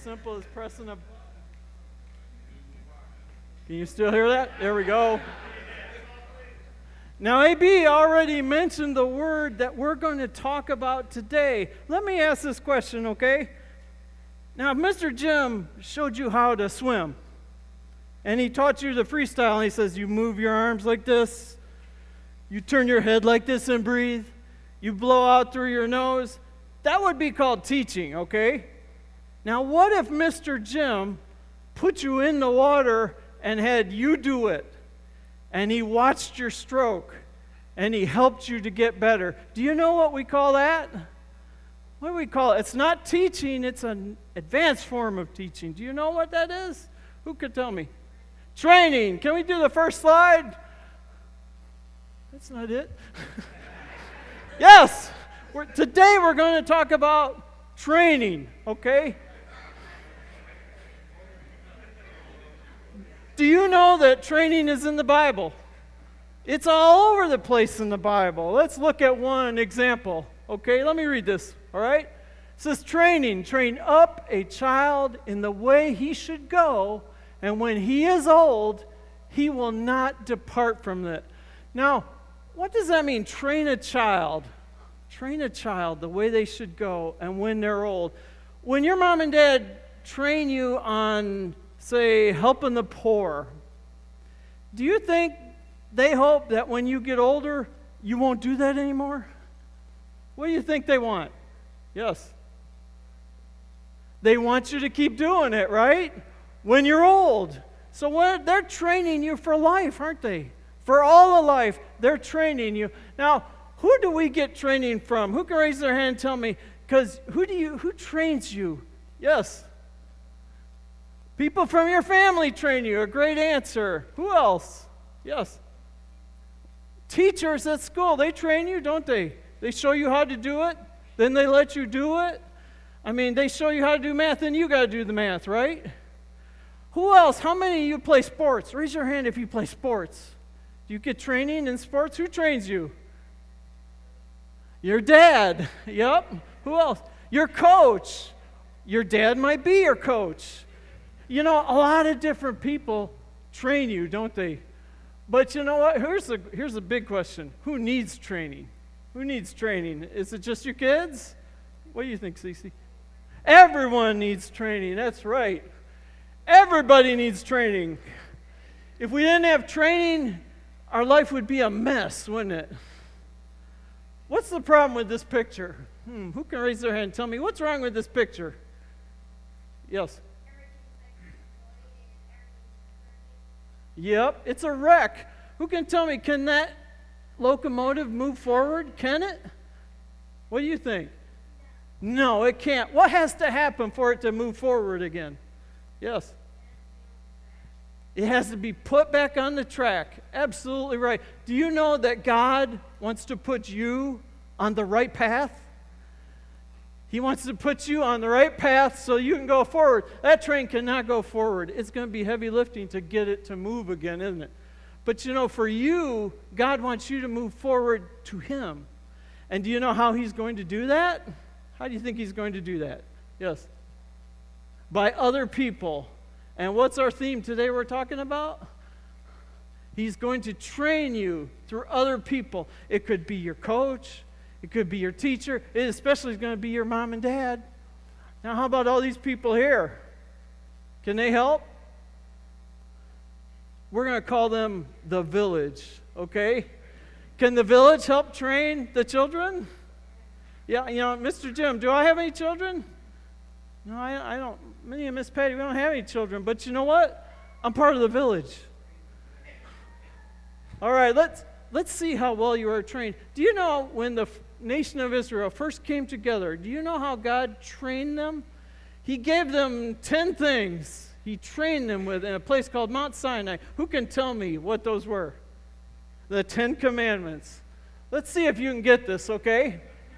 simple as pressing a... Can you still hear that? There we go. Now, AB already mentioned the word that we're going to talk about today. Let me ask this question, okay? Now, if Mr. Jim showed you how to swim, and he taught you the freestyle, and he says you move your arms like this, you turn your head like this and breathe, you blow out through your nose, that would be called teaching, okay? Now, what if Mr. Jim put you in the water and had you do it, and he watched your stroke, and he helped you to get better? Do you know what we call that? What do we call it? It's not teaching, it's an advanced form of teaching. Do you know what that is? Who could tell me? Training. Can we do the first slide? That's not it. Yes! Today we're going to talk about training, okay? Do you know that training is in the Bible? It's all over the place in the Bible. Let's look at one example, okay? Let me read this, all right? It says, train up a child in the way he should go, and when he is old, he will not depart from it. Now, what does that mean, train a child? Train a child the way they should go and when they're old. When your mom and dad train you on, say, helping the poor, do you think they hope that when you get older, you won't do that anymore? What do you think they want? Yes. They want you to keep doing it, right? When you're old. So they're training you for life, aren't they? For all of life, they're training you. Now, who do we get training from? Who can raise their hand and tell me? Because who trains you? Yes. People from your family train you. A great answer. Who else? Yes. Teachers at school, they train you, don't they? They show you how to do it, then they let you do it. I mean, they show you how to do math, then you got to do the math, right? Who else? How many of you play sports? Raise your hand if you play sports. Do you get training in sports? Who trains you? Your dad. Yep. Who else? Your coach. Your dad might be your coach. You know, a lot of different people train you, don't they? But you know what? Here's a big question. Who needs training? Who needs training? Is it just your kids? What do you think, Cece? Everyone needs training. That's right. Everybody needs training. If we didn't have training, our life would be a mess, wouldn't it? What's the problem with this picture? Who can raise their hand and tell me what's wrong with this picture? Yes. Yep, it's a wreck. Who can tell me, can that locomotive move forward? Can it? What do you think? No, it can't. What has to happen for it to move forward again? Yes. It has to be put back on the track. Absolutely right. Do you know that God wants to put you on the right path? He wants to put you on the right path so you can go forward. That train cannot go forward. It's going to be heavy lifting to get it to move again, isn't it? But you know, for you, God wants you to move forward to Him. And do you know how He's going to do that? How do you think He's going to do that? Yes. By other people. And what's our theme today we're talking about? He's going to train you through other people. It could be your coach. It could be your teacher. It especially is going to be your mom and dad. Now, how about all these people here? Can they help? We're going to call them the village, okay? Can the village help train the children? Yeah, you know, Mr. Jim, do I have any children? No, I don't. Me and Miss Patty, we don't have any children. But you know what? I'm part of the village. All right, let's see how well you are trained. Do you know when the nation of Israel first came together, do you know how God trained them? He gave them 10 things He trained them with in a place called Mount Sinai. Who can tell me what those were? The 10 Commandments. Let's see if you can get this, okay?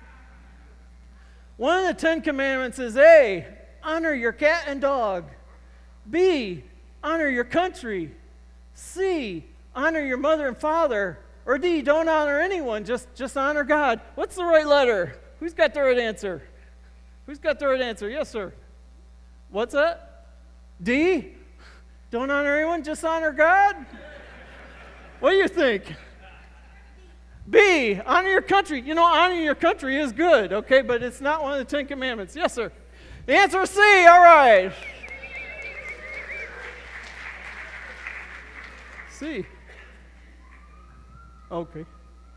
One of the 10 Commandments is A, honor your cat and dog. B, honor your country. C, honor your mother and father. Or D, don't honor anyone, just honor God. What's the right letter? Who's got the right answer? Who's got the right answer? Yes, sir. What's that? D? Don't honor anyone, just honor God? What do you think? B, honor your country. You know, honoring your country is good, okay, but it's not one of the 10 Commandments. Yes, sir. The answer is C. All right. C. Okay.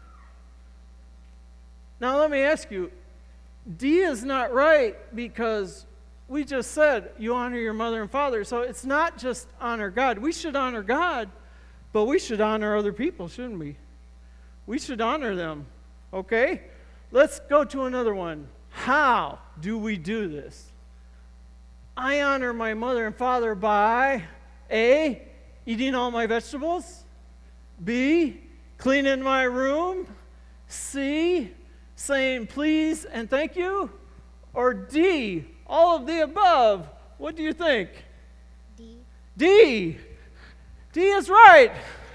Now let me ask you, D is not right because we just said you honor your mother and father. So it's not just honor God. We should honor God, but we should honor other people, shouldn't we? We should honor them. Okay? Let's go to another one. How do we do this? I honor my mother and father by A, eating all my vegetables. B, cleaning my room. C, saying please and thank you. Or D, all of the above. What do you think? D. D. D is right.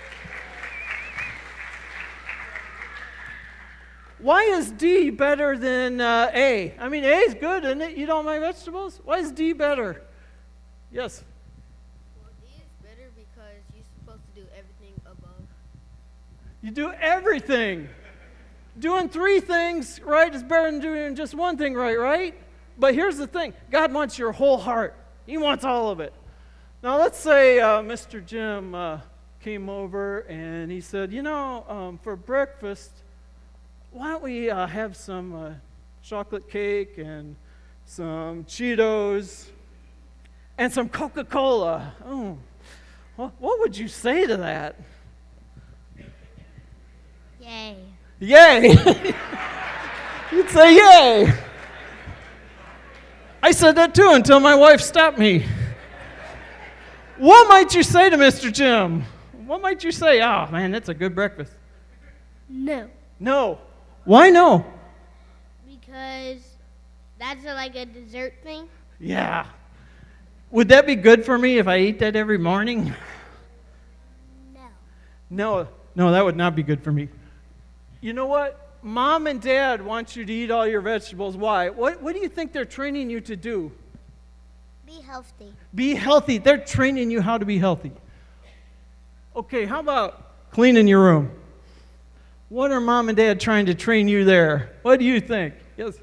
Why is D better than A? I mean, A is good, isn't it? Eat all my vegetables. Why is D better? Yes. Well, D is better because you're supposed to do everything above. You do everything. Doing 3 things right is better than doing just one thing right, right? But here's the thing. God wants your whole heart. He wants all of it. Now, let's say Mr. Jim came over and he said, for breakfast, why don't we have some chocolate cake and some Cheetos and some Coca-Cola? Oh, what would you say to that? Yay. Yay! You'd say yay! I said that too until my wife stopped me. What might you say to Mr. Jim? What might you say? Oh, man, that's a good breakfast. No. No. Why no? Because that's like a dessert thing. Yeah. Would that be good for me if I ate that every morning? No. No, that would not be good for me. You know what? Mom and Dad want you to eat all your vegetables. Why? What do you think they're training you to do? Be healthy. Be healthy. They're training you how to be healthy. Okay, how about cleaning your room? What are Mom and Dad trying to train you there? What do you think? Yes.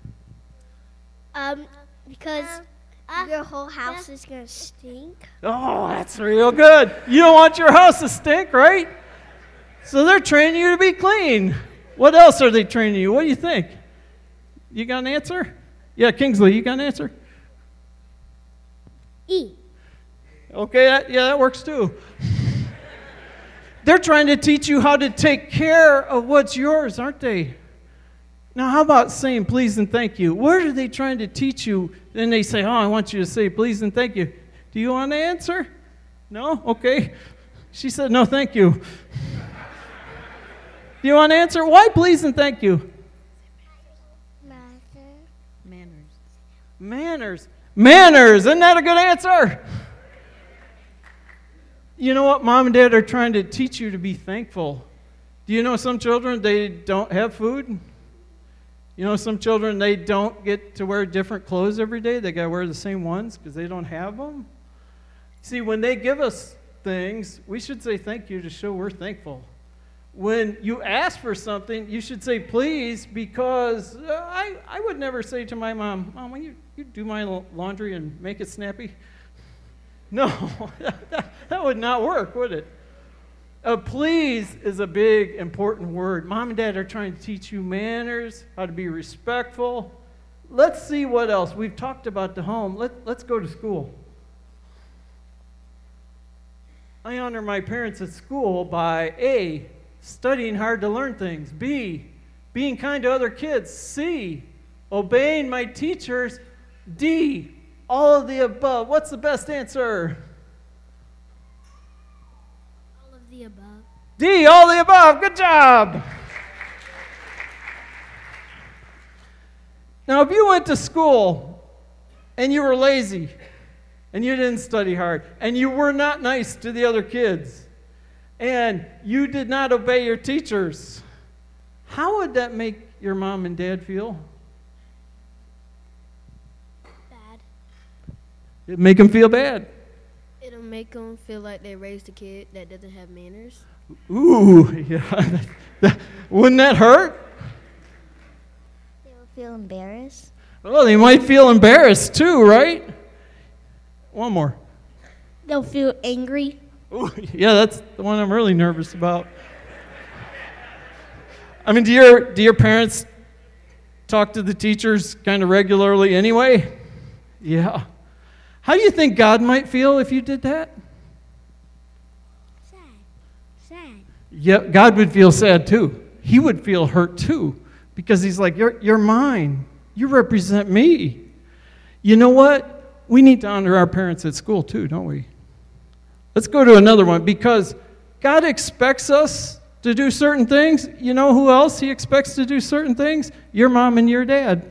Because your whole house is going to stink. Oh, that's real good. You don't want your house to stink, right? So they're training you to be clean. What else are they training you? What do you think? You got an answer? Yeah, Kingsley, you got an answer? E. Okay, that works too. They're trying to teach you how to take care of what's yours, aren't they? Now, how about saying please and thank you? What are they trying to teach you? Then they say, I want you to say please and thank you. Do you want to answer? No? Okay. She said, no, thank you. Do you want to answer? Why please and thank you? Manners. Isn't that a good answer? You know what? Mom and Dad are trying to teach you to be thankful. Do you know some children, they don't have food? You know some children, they don't get to wear different clothes every day. They got to wear the same ones because they don't have them. See, when they give us things, we should say thank you to show we're thankful. When you ask for something, you should say please, because I would never say to my mom, Mom, will you do my laundry and make it snappy? No, that would not work, would it? Please is a big, important word. Mom and Dad are trying to teach you manners, how to be respectful. Let's see what else. We've talked about the home. Let's go to school. I honor my parents at school by A, studying hard to learn things. B, being kind to other kids. C, obeying my teachers. D, all of the above. What's the best answer? All of the above. D, all the above. Good job. Now, if you went to school and you were lazy and you didn't study hard and you were not nice to the other kids and you did not obey your teachers, how would that make your mom and dad feel? Bad. It'd make them feel bad. It'll make them feel like they raised a kid that doesn't have manners. Ooh, yeah. Wouldn't that hurt? They will feel embarrassed. Well, they might feel embarrassed too, right? One more. They'll feel angry. Ooh, yeah, that's the one I'm really nervous about. I mean, do your parents talk to the teachers kind of regularly anyway? Yeah. How do you think God might feel if you did that? Sad. Yeah, God would feel sad too. He would feel hurt too, because he's like, you're mine. You represent me. You know what? We need to honor our parents at school too, don't we? Let's go to another one, because God expects us to do certain things. You know who else he expects to do certain things? Your mom and your dad.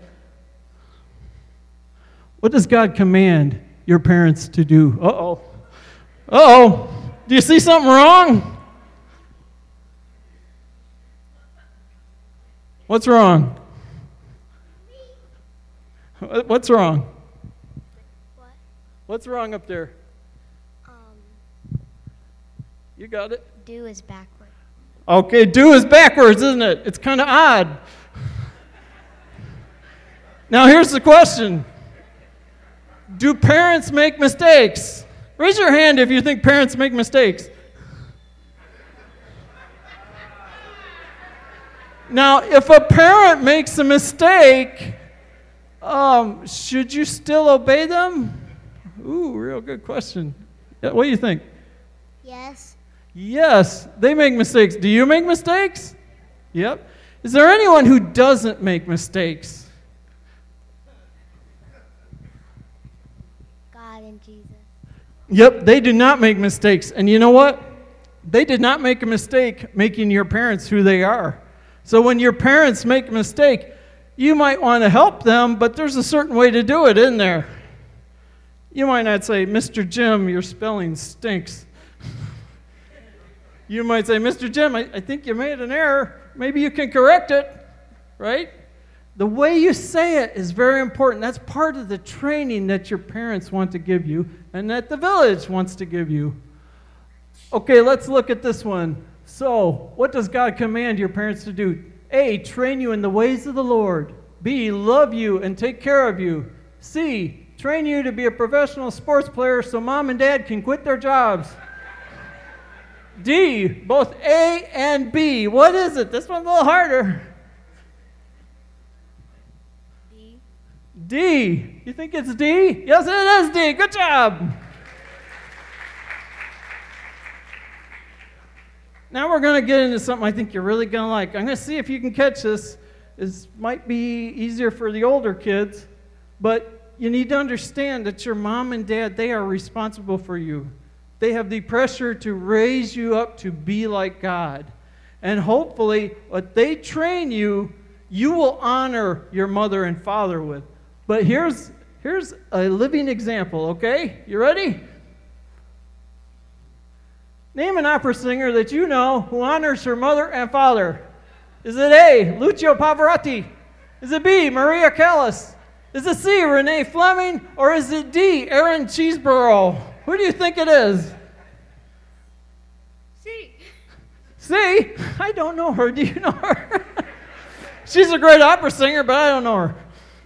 What does God command your parents to do? Uh-oh. Uh-oh. Do you see something wrong? What's wrong? What's wrong? What? What's wrong up there? You got it? Do is backward. Okay, do is backwards, isn't it? It's kind of odd. Now here's the question. Do parents make mistakes? Raise your hand if you think parents make mistakes. Now, if a parent makes a mistake, should you still obey them? Ooh, real good question. What do you think? Yes. Yes, they make mistakes. Do you make mistakes? Yep. Is there anyone who doesn't make mistakes? God and Jesus. Yep, they do not make mistakes. And you know what? They did not make a mistake making your parents who they are. So when your parents make a mistake, you might want to help them, but there's a certain way to do it, isn't there? You might not say, Mr. Jim, your spelling stinks. You might say, Mr. Jim, I think you made an error. Maybe you can correct it, right? The way you say it is very important. That's part of the training that your parents want to give you and that the village wants to give you. Okay, let's look at this one. So, what does God command your parents to do? A, train you in the ways of the Lord. B, love you and take care of you. C, train you to be a professional sports player so mom and dad can quit their jobs. D, both A and B. What is it? This one's a little harder. D. D. You think it's D? Yes, it is D. Good job. Now we're going to get into something I think you're really going to like. I'm going to see if you can catch this. This might be easier for the older kids, but you need to understand that your mom and dad, they are responsible for you. They have the pressure to raise you up to be like God. And hopefully, what they train you, you will honor your mother and father with. But here's a living example, okay? You ready? Name an opera singer that you know who honors her mother and father. Is it A, Lucio Pavarotti? Is it B, Maria Callas? Is it C, Renee Fleming? Or is it D, Aaron Cheeseborough? Who do you think it is? C. C? I don't know her. Do you know her? She's a great opera singer, but I don't know her.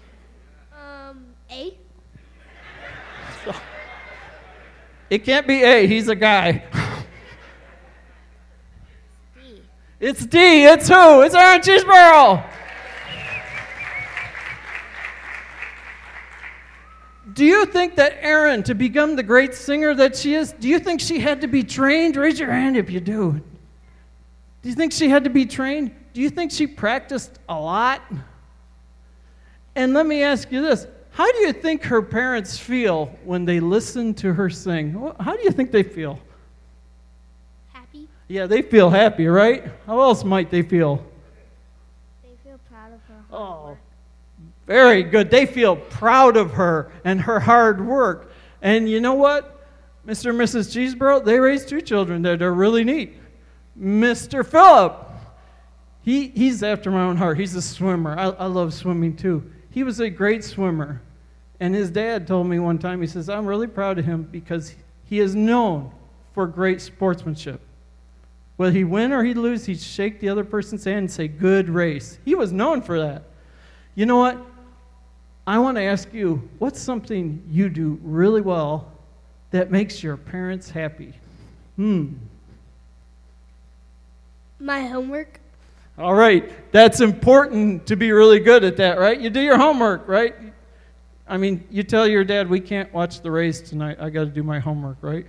A. So, it can't be A. He's a guy. D. It's D. It's who? It's Aaron Cheeseborough. Do you think that Erin, to become the great singer that she is, do you think she had to be trained? Raise your hand if you do. Do you think she had to be trained? Do you think she practiced a lot? And let me ask you this. How do you think her parents feel when they listen to her sing? How do you think they feel? Happy. Yeah, they feel happy, right? How else might they feel? They feel proud of her. Oh, very good. They feel proud of her and her hard work. And you know what? Mr. and Mrs. Cheeseborough, they raised two children that are really neat. Mr. Phillip, he's after my own heart. He's a swimmer. I love swimming too. He was a great swimmer. And his dad told me one time, he says, I'm really proud of him because he is known for great sportsmanship. Whether he win or he lose, he'd shake the other person's hand and say, good race. He was known for that. You know what? I want to ask you, what's something you do really well that makes your parents happy? My homework. All right. That's important to be really good at that, right? You do your homework, right? I mean, you tell your dad, we can't watch the Rays tonight. I got to do my homework, right?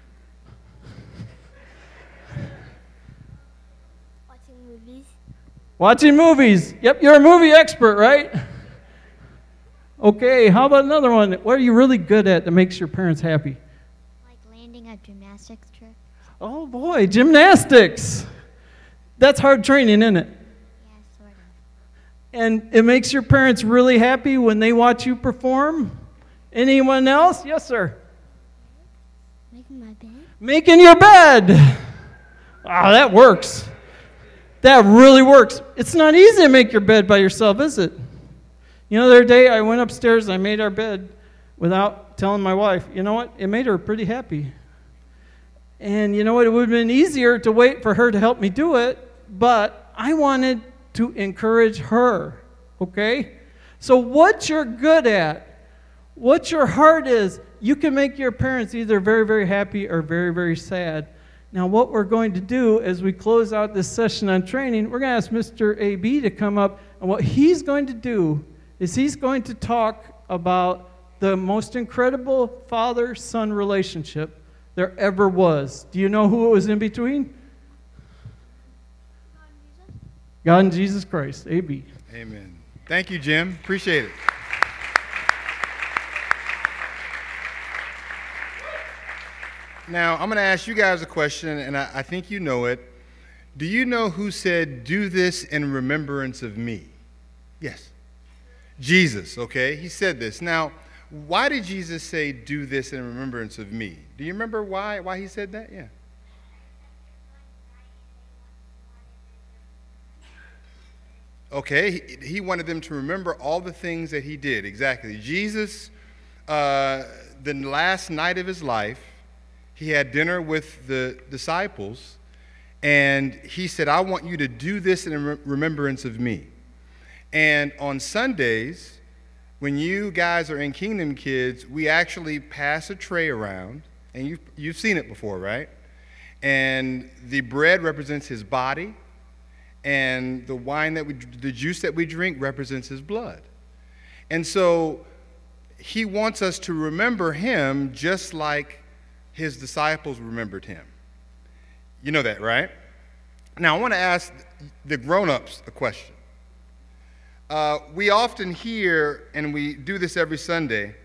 Watching movies. Watching movies. Yep, you're a movie expert, right? Okay, how about another one? What are you really good at that makes your parents happy? Like landing a gymnastics trick. Oh boy, gymnastics. That's hard training, isn't it? Yeah, sort of. And it makes your parents really happy when they watch you perform? Anyone else? Yes, sir. Making my bed. Making your bed. Oh, that works. That really works. It's not easy to make your bed by yourself, is it? You know, the other day I went upstairs and I made our bed without telling my wife. You know what? It made her pretty happy. And you know what? It would have been easier to wait for her to help me do it, but I wanted to encourage her, okay? So what you're good at, what your heart is, you can make your parents either very, very happy or very, very sad. Now, what we're going to do as we close out this session on training, we're going to ask Mr. A.B. to come up, and what he's going to do is he's going to talk about the most incredible father-son relationship there ever was. Do you know who it was in between? God and Jesus Christ. A.B. Amen. Thank you, Jim. Appreciate it. Now, I'm going to ask you guys a question, and I think you know it. Do you know who said, do this in remembrance of me? Yes. Jesus, okay? He said this. Now, why did Jesus say, do this in remembrance of me? Do you remember why he said that? Yeah. Okay, he wanted them to remember all the things that he did. Exactly. Jesus, the last night of his life, he had dinner with the disciples, and he said, I want you to do this in remembrance of me. And on Sundays, when you guys are in Kingdom Kids, we actually pass a tray around, and you've seen it before, right? And the bread represents his body, and the wine the juice that we drink represents his blood. And so he wants us to remember him just like his disciples remembered him. You know that, right? Now, I want to ask the grown-ups a question. We often hear, and we do this every Sunday,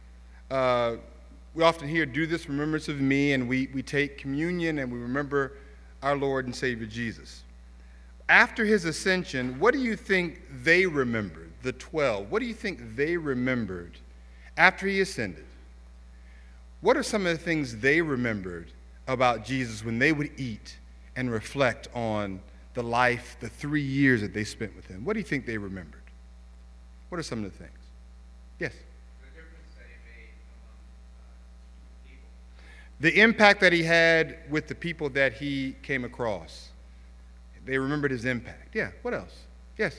we often hear, do this in remembrance of me, and we take communion and we remember our Lord and Savior Jesus. After his ascension, what do you think they remembered, the 12? What do you think they remembered after he ascended? What are some of the things they remembered about Jesus when they would eat and reflect on the life, the 3 years that they spent with him? What do you think they remembered? What are some of the things? Yes? The difference that he made among people. The impact that he had with the people that he came across. They remembered his impact. Yeah, what else? Yes?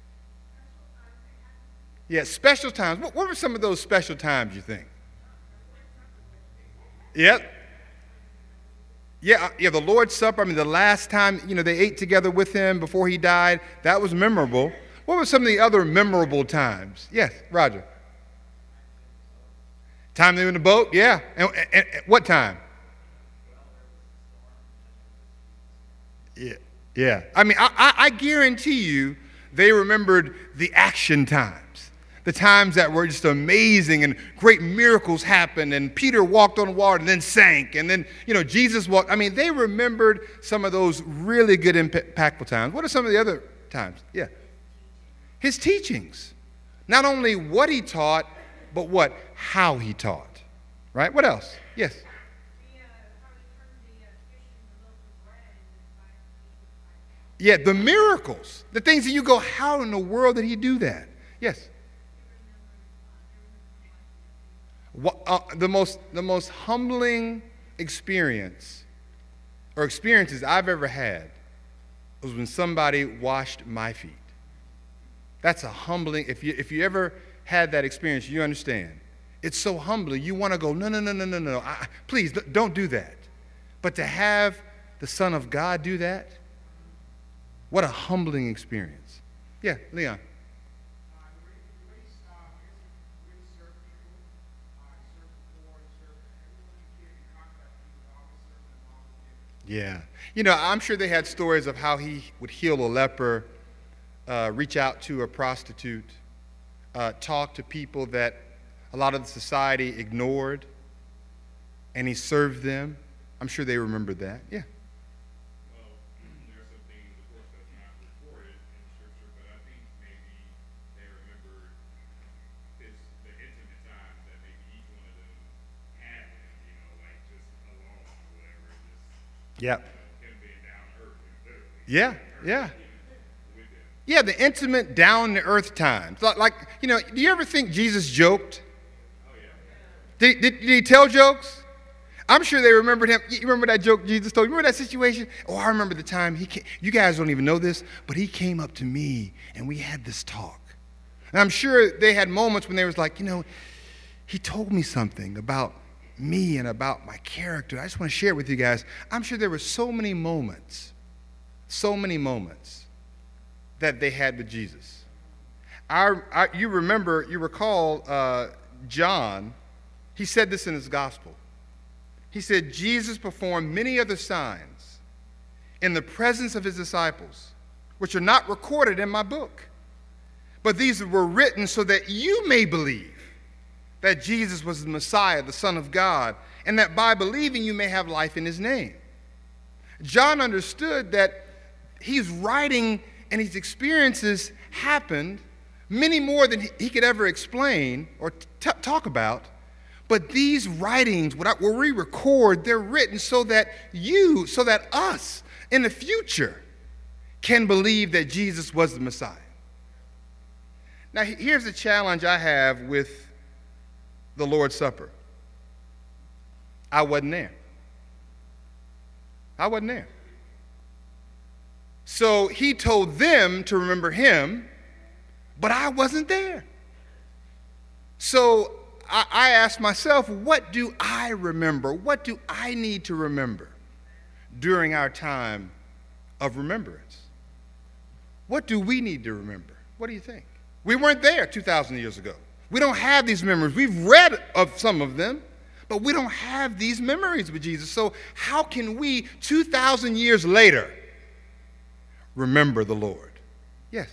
Yeah, special times. What were some of those special times, you think? Yep. Yeah, the Lord's Supper, I mean, the last time, they ate together with him before he died, that was memorable. What were some of the other memorable times? Yes, Roger. Time they were in the boat? Yeah. And what time? Yeah. I mean, I guarantee you they remembered the action times. The times that were just amazing and great miracles happened, and Peter walked on water and then sank, and then, Jesus walked. I mean, they remembered some of those really good, impactful times. What are some of the other times? Yeah. His teachings. Not only what he taught, but how he taught. Right? What else? Yes. Yeah, the miracles. The things that you go, how in the world did he do that? Yes. The most humbling experience or experiences I've ever had was when somebody washed my feet. That's a humbling. If you ever had that experience, you understand. It's so humbling. You want to go, no. Please don't do that. But to have the Son of God do that, what a humbling experience. Yeah, Leon. Yeah. You know, I'm sure they had stories of how he would heal a leper, reach out to a prostitute, talk to people that a lot of the society ignored, and he served them. I'm sure they remembered that. Yeah. Well, there are some things, of course, that's not recorded in Scripture, but I think maybe they remembered the intimate times that maybe each one of them had with him, like just alone or whatever, just Yep. him being down to earth, literally. Yeah. Yeah. With them. Yeah, the intimate, down-to-earth times. Like, do you ever think Jesus joked? Oh, yeah. Did he tell jokes? I'm sure they remembered him. You remember that joke Jesus told? You remember that situation? Oh, I remember the time he came. You guys don't even know this, but he came up to me, and we had this talk. And I'm sure they had moments when they was like, he told me something about me and about my character. I just want to share it with you guys. I'm sure there were so many moments that they had with Jesus. You recall John, he said this in his gospel. He said, Jesus performed many other signs in the presence of his disciples, which are not recorded in my book. But these were written so that you may believe that Jesus was the Messiah, the Son of God, and that by believing you may have life in his name. John understood that he's writing and his experiences happened many more than he could ever explain or talk about. But these writings, what we record, they're written so that us in the future can believe that Jesus was the Messiah. Now, here's the challenge I have with the Lord's Supper. I wasn't there. So he told them to remember him, but I wasn't there. So I asked myself, what do I remember? What do I need to remember during our time of remembrance? What do we need to remember? What do you think? We weren't there 2,000 years ago. We don't have these memories. We've read of some of them, but we don't have these memories with Jesus. So how can we, 2,000 years later, remember the Lord? Yes.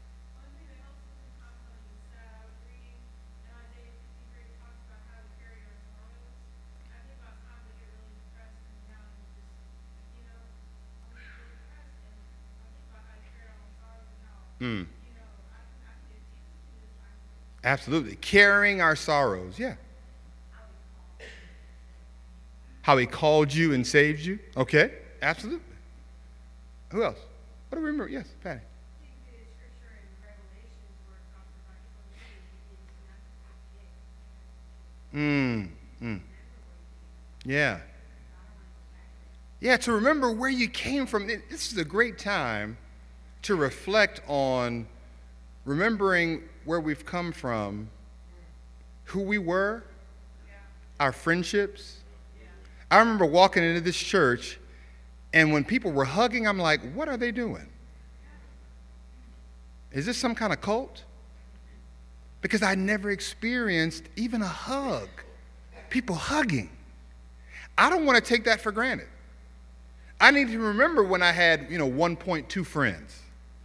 Absolutely. Carrying our sorrows, yeah. How he called you and saved you. Okay, absolutely. Who else? What do we remember? Yes, Patty. Yeah. Yeah, to remember where you came from. This is a great time to reflect on remembering where we've come from, who we were, our friendships. I remember walking into this church, and when people were hugging, I'm like, what are they doing? Is this some kind of cult? Because I never experienced even a hug, people hugging. I don't want to take that for granted. I need to remember when I had, 1.2 friends.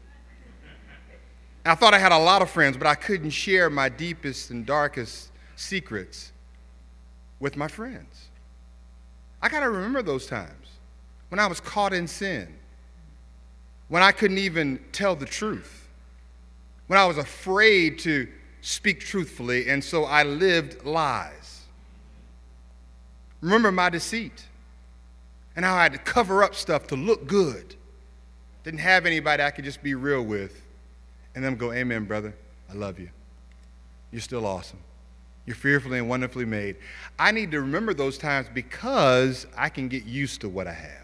I thought I had a lot of friends, but I couldn't share my deepest and darkest secrets with my friends. I got to remember those times when I was caught in sin, when I couldn't even tell the truth, when I was afraid to speak truthfully, and so I lived lies. Remember my deceit and how I had to cover up stuff to look good. Didn't have anybody I could just be real with. And them go, amen, brother. I love you. You're still awesome. You're fearfully and wonderfully made. I need to remember those times because I can get used to what I have.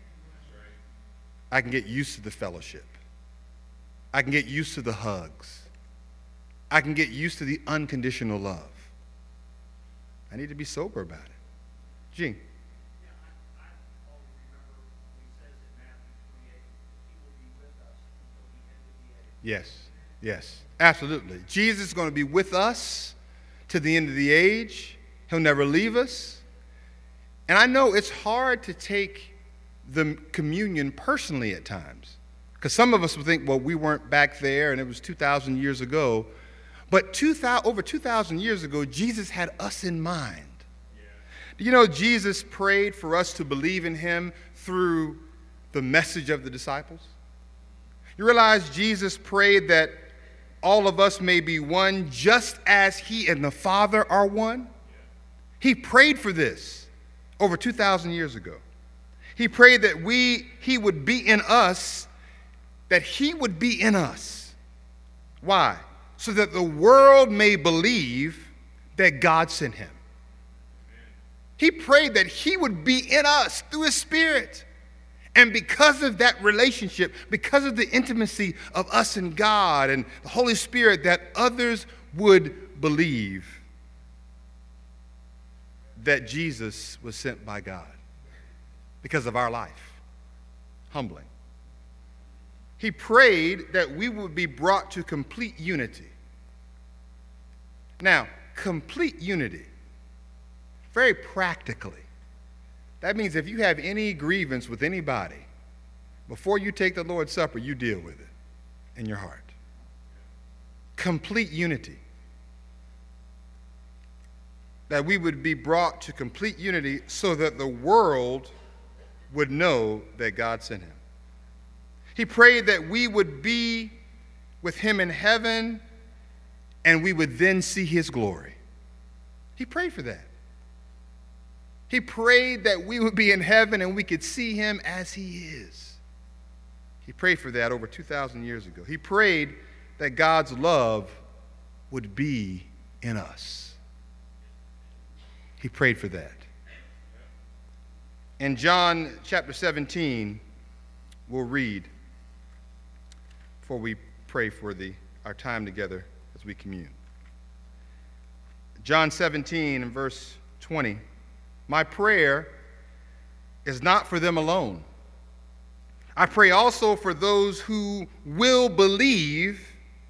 I can get used to the fellowship. I can get used to the hugs. I can get used to the unconditional love. I need to be sober about it. Gene. I always remember when he says in Matthew 28, he will be with us until the end of the age. Yes, absolutely. Jesus is going to be with us to the end of the age. He'll never leave us. And I know it's hard to take the communion personally at times, because some of us will think, well, we weren't back there and it was 2,000 years ago. But over 2,000 years ago, Jesus had us in mind. Do you know Jesus prayed for us to believe in him through the message of the disciples? You realize Jesus prayed that all of us may be one just as he and the Father are one? He prayed for this over 2,000 years ago. He prayed that he would be in us, that he would be in us. Why? So that the world may believe that God sent him. He prayed that he would be in us through his Spirit. And because of that relationship, because of the intimacy of us and God and the Holy Spirit, that others would believe that Jesus was sent by God because of our life. Humbling. He prayed that we would be brought to complete unity. Now, complete unity, very practically, that means if you have any grievance with anybody, before you take the Lord's Supper, you deal with it in your heart. Complete unity. That we would be brought to complete unity so that the world would know that God sent him. He prayed that we would be with him in heaven and we would then see his glory. He prayed for that. He prayed that we would be in heaven and we could see him as he is. He prayed for that over 2,000 years ago. He prayed that God's love would be in us. He prayed for that. In John chapter 17, we'll read before we pray for our time together as we commune. John 17 and verse 20. My prayer is not for them alone. I pray also for those who will believe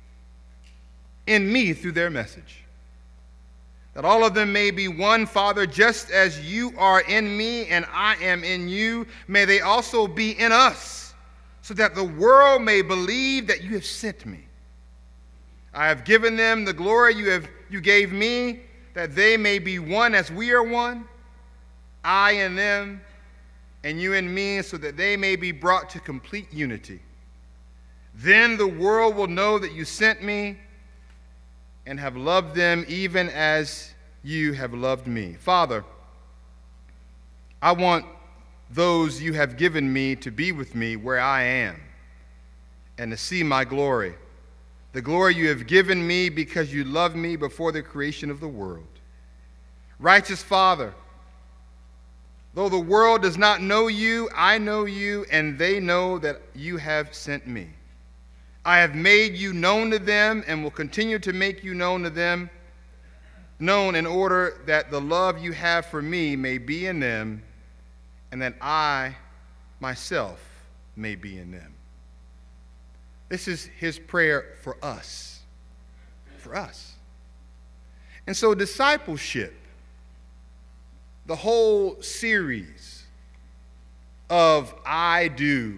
in me through their message, that all of them may be one, Father, just as you are in me and I am in you. May they also be in us, so that the world may believe that you have sent me. I have given them the glory you gave me, that they may be one as we are one, I and them, and you and me, so that they may be brought to complete unity. Then the world will know that you sent me and have loved them even as you have loved me. Father, I want those you have given me to be with me where I am and to see my glory, the glory you have given me because you loved me before the creation of the world. Righteous Father, though the world does not know you, I know you, and they know that you have sent me. I have made you known to them and will continue to make you known to them, known in order that the love you have for me may be in them and that I myself may be in them. This is his prayer for us. For us. And so discipleship, the whole series of I do,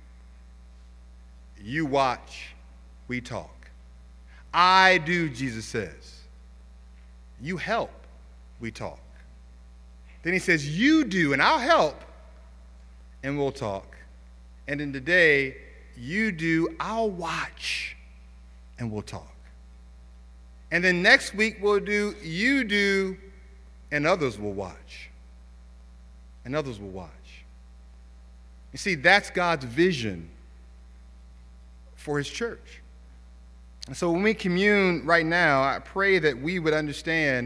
you watch, we talk. I do, Jesus says. You help, we talk. Then he says, you do, and I'll help, and we'll talk. And then today, you do, I'll watch, and we'll talk. And then next week, we'll do, you do, and others will watch. And others will watch. You see, that's God's vision for his church. And so when we commune right now, I pray that we would understand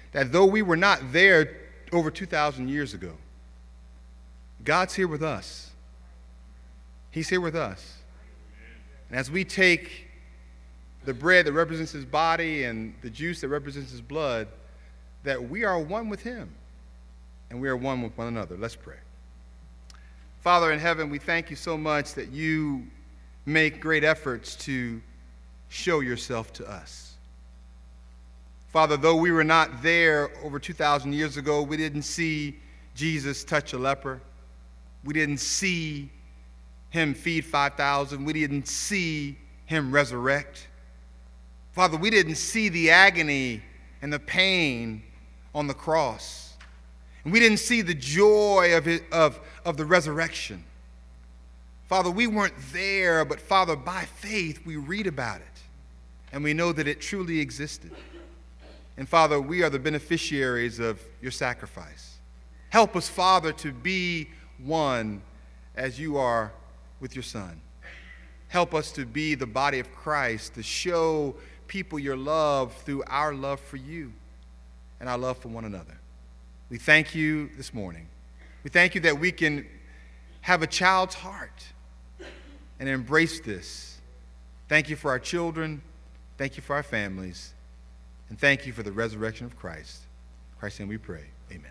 that though we were not there over 2,000 years ago, God's here with us. He's here with us. And as we take the bread that represents his body and the juice that represents his blood, that we are one with him and we are one with one another. Let's pray. Father in heaven, we thank you so much that you make great efforts to show yourself to us. Father, though we were not there over 2,000 years ago, we didn't see Jesus touch a leper. We didn't see him feed 5,000. We didn't see him resurrect. Father, we didn't see the agony and the pain on the cross. And we didn't see the joy of the resurrection. Father, we weren't there, but Father, by faith, we read about it. And we know that it truly existed. And Father, we are the beneficiaries of your sacrifice. Help us, Father, to be one as you are with your Son. Help us to be the body of Christ, to show people your love through our love for you and our love for one another. We thank you this morning. We thank you that we can have a child's heart and embrace this. Thank you for our children. Thank you for our families. And thank you for the resurrection of Christ. In Christ's name we pray. Amen.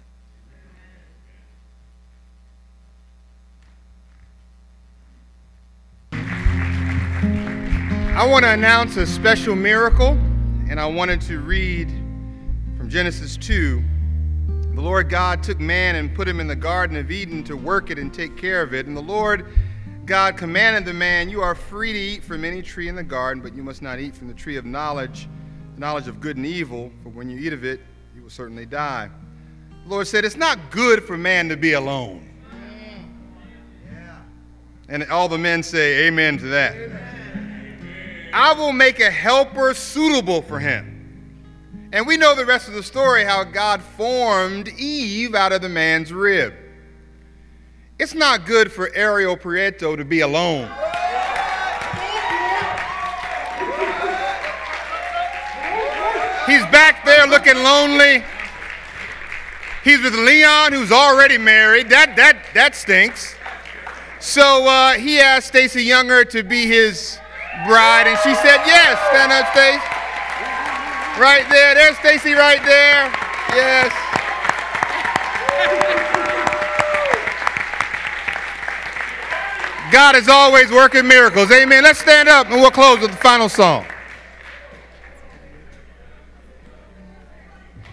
I want to announce a special miracle, and I wanted to read from Genesis 2. The Lord God took man and put him in the Garden of Eden to work it and take care of it. And the Lord God commanded the man, you are free to eat from any tree in the garden, but you must not eat from the tree of knowledge, the knowledge of good and evil, for when you eat of it, you will certainly die. The Lord said, it's not good for man to be alone. And all the men say amen to that. I will make a helper suitable for him. And we know the rest of the story, how God formed Eve out of the man's rib. It's not good for Ariel Prieto to be alone. He's back there looking lonely. He's with Leon, who's already married. That stinks. So he asked Stacy Younger to be his bride, and she said yes. Stand up, Stacy. Right there. There's Stacy right there. Yes. God is always working miracles. Amen. Let's stand up and we'll close with the final song.